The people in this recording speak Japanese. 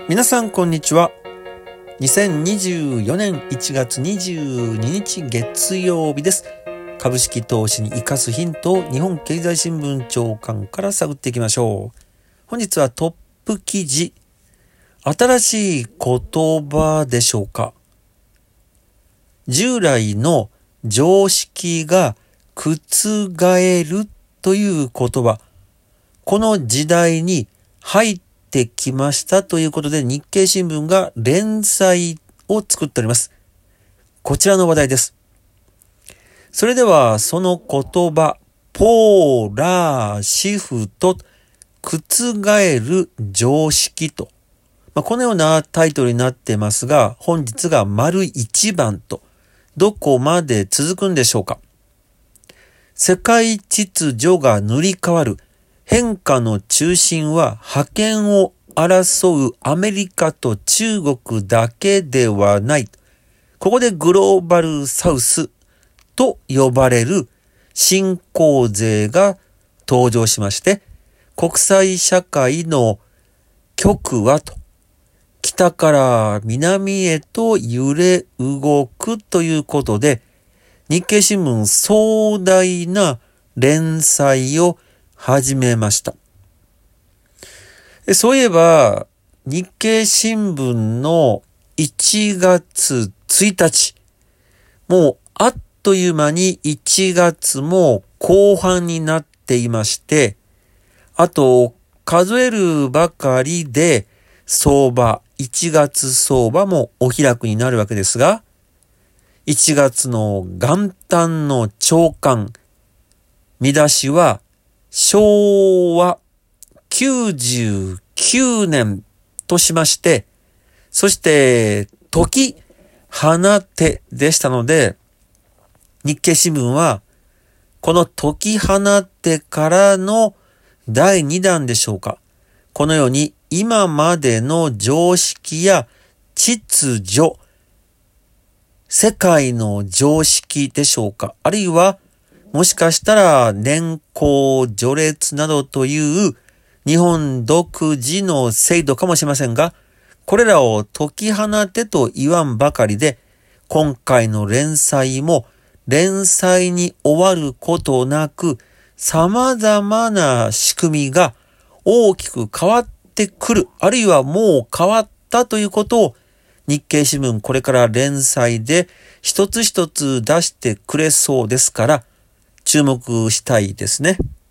皆さんこんにちは。2024年1月22日月曜日です。株式投資に生かすヒントを日本経済新聞長官から探っていきましょう。本日はトップ記事、新しい言葉でしょうか。従来の常識が覆るという言葉、この時代に入ってきましたということで、日経新聞が連載を作っております。こちらの話題です。それではその言葉、ポーラーシフト、覆る常識と、このようなタイトルになってますが、本日が丸一番と、どこまで続くんでしょうか。世界秩序が塗り替わる。変化の中心は覇権を争うアメリカと中国だけではない。ここでグローバルサウスと呼ばれる新興勢が登場しまして、国際社会の極はと、北から南へと揺れ動くということで、日経新聞壮大な連載を始めました。そういえば、日経新聞の1月1日、もうあっという間に1月も後半になっていまして、あと数えるばかりで相場、1月相場もお開くになるわけですが、1月の元旦の朝刊、見出しは昭和99年としまして、そして時放てでしたので、日経新聞はこの時放てからの第2弾でしょうか。このように今までの常識や秩序、世界の常識でしょうか。あるいはもしかしたら年功序列などという日本独自の制度かもしれませんが、これらを解き放てと言わんばかりで、今回の連載も連載に終わることなく、様々な仕組みが大きく変わってくる、あるいはもう変わったということを日経新聞これから連載で一つ一つ出してくれそうですから、注目したいですね。